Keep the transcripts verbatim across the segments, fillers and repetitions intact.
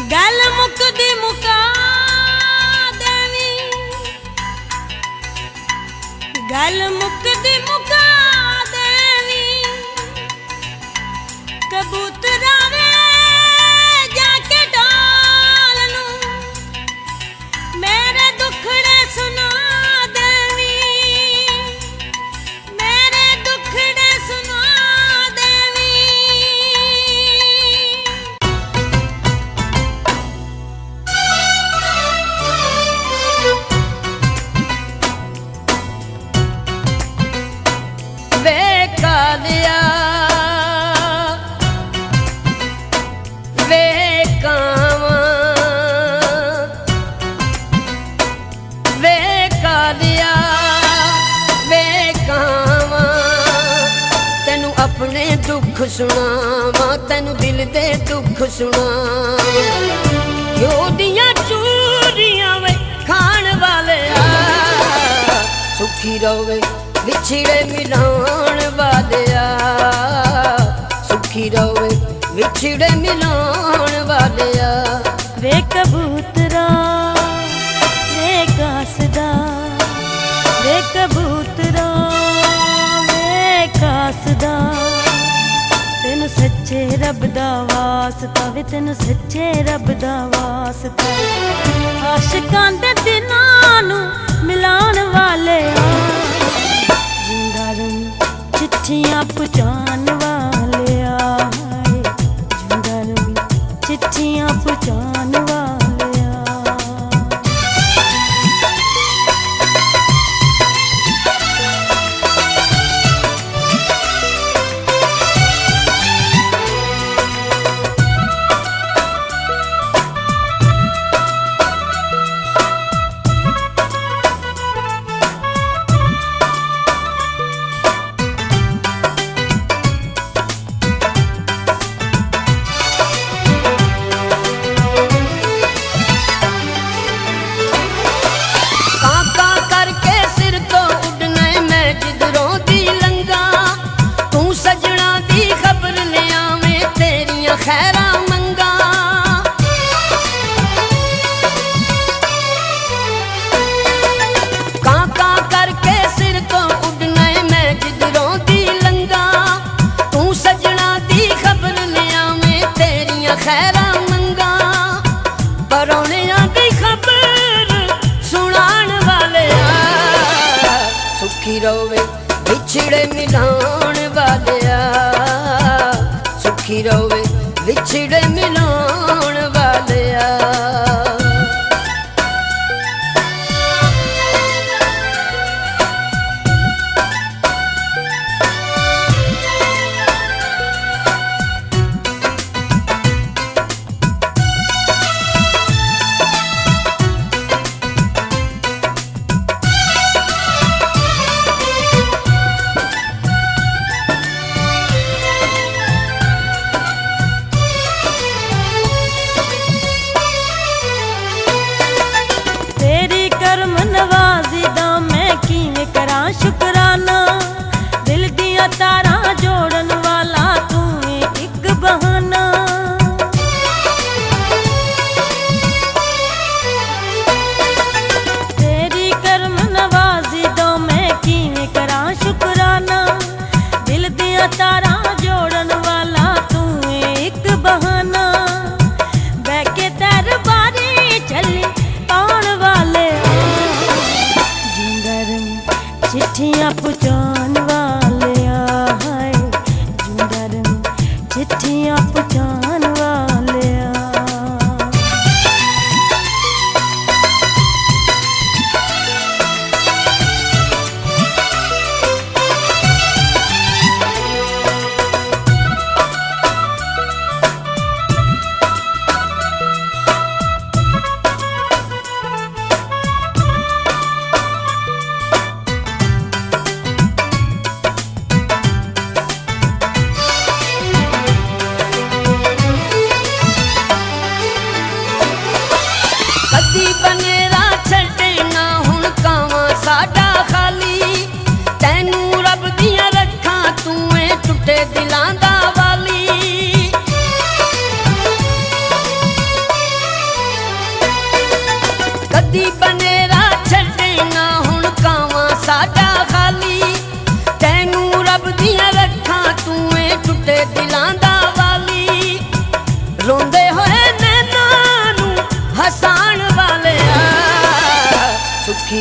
गल मुकदी मुका देवी, गल मुकदी मुका देवी, कबूतरा वे जाके डाल नू मेरे दुखड़े सुना देवी, मेरे दुखड़े सुना देवी। वे कालिया वे कावां वे कालिया वे कावां तेनू अपने दुख सुनावां, तेनू दिल दे दुख सुनावां। घ्यो दियां चूरियां वे खाण वाले सुखी रवे विछड़े मिलान वालिया, सुखी रवे विछड़े मिलान वालिया। वे कबूतरा वे कासदा, वे कबूतरा वे कासदा, तेन सच्चे रब दा वास्ता वे, तेन सच्चे रब दा वास्ता। आशिकां दे दिनां नू मिलान वाले चिट्ठियां पहुंचान वाले आए, जुंगल चिट्ठियां पहुंचान वाले आ। खैरा मंगा काका करके सिर तो उड़ना मैं जिधरों दी लंगा, तू सजना दी खबर लिया मैं तेरिया खैरा मंगा। परौनिया दी खबर सुनान वाले सुखी रोवे बिछड़े मिलान वाले, सुखी रोवे विछड़े मिलान वालिया। शुक्राना दिल दिया तारा जोड़न वाला तू एक बहाना। तेरी कर्म नवाजी दो मैं किवें करा शुक्राना, दिल दिया तारा जोड़न वाला तू एक बहाना। बैके तेरे बारी चली पाउण वाले चिट्ठियां पहुंचान वाले आए, जुंगर चिट्ठियां पहुंचान वाले आ।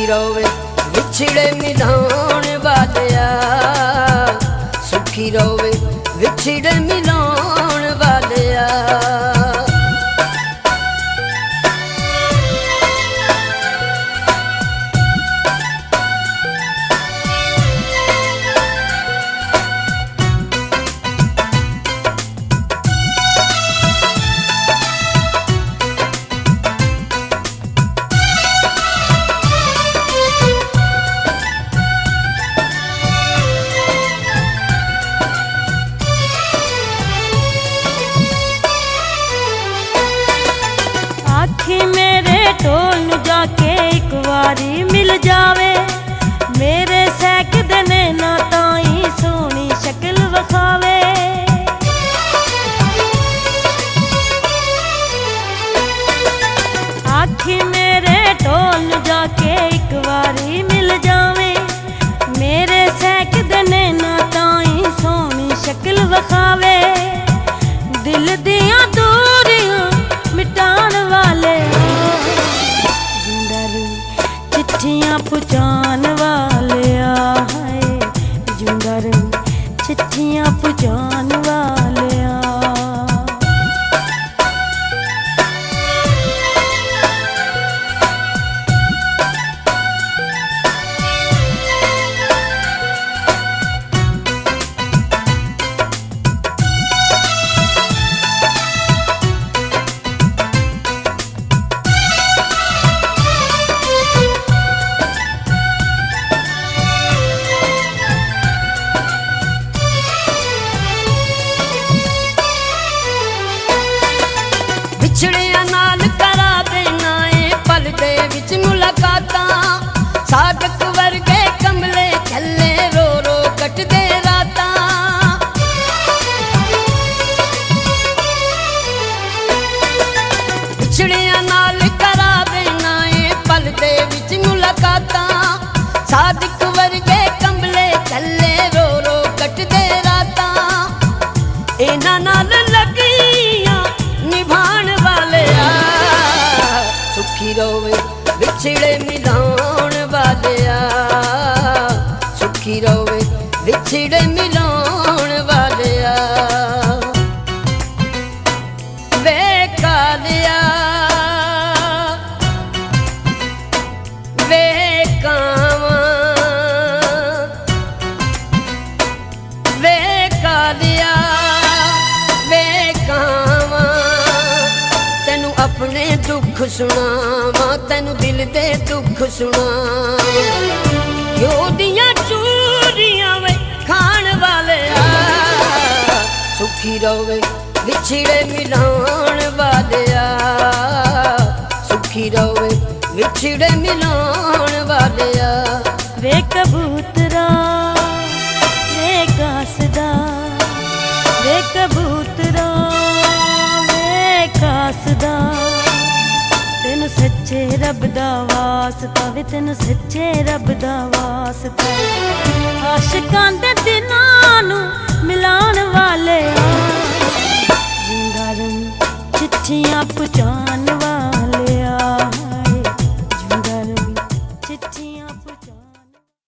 रोवे विछड़े मिलाउण वालिया, सुखी रोवे विछड़े मिलाउण वालिया। मेरे ढोल नू जाके एक बारी मिल जावे, मेरे सैक दने ना ताई सोहनी शक्ल वखावे। आखी मेरे ढोल नू जाके एक बारी मिल जावे, मेरे सैक दने ना ताई सोहनी शक्ल वखावे। दिल दियां दूरियां मिटान वाले, चिट्ठियां पुचान वाले आए, जुंगर चिट्ठियां पुचान वाले। विछड़िया नाल करा देना है पल दे विच मुलाकातां, सादक वर्गे कमले छल्ले रो रो कटदे रातां। विछड़िया नाल करा देना है पल दे विच मुलाकातां, सादक वर्गे कमले छल्ले रो रो कटदे रातां। इन्हां नाल लगियां निभाण वालिया, सुखी रोवे विछड़े मिलाउण वालिया, सुखी रोवे विछड़े मिलाउण वालिया। वे कालिया वे कावां, वे कालिया वे कावां, तेनू अपने दुख सुनावां, तेनू दिल दे दुख सुनावां। यो दियां चूरियां वे खाण वालिया, सुखी रोवे विछड़े मिलाउण वालिया, सुखी रोवे विछड़े मिलाउण वालिया। वे कबूतरा वे कासदा, वे कबूतरा वे कासदा, तेन सच्चे रब दा वास्ता वे, तेन सच्चे रब दा वास्ता। आशिकां दे दिनां नू मिलाण वाले आ,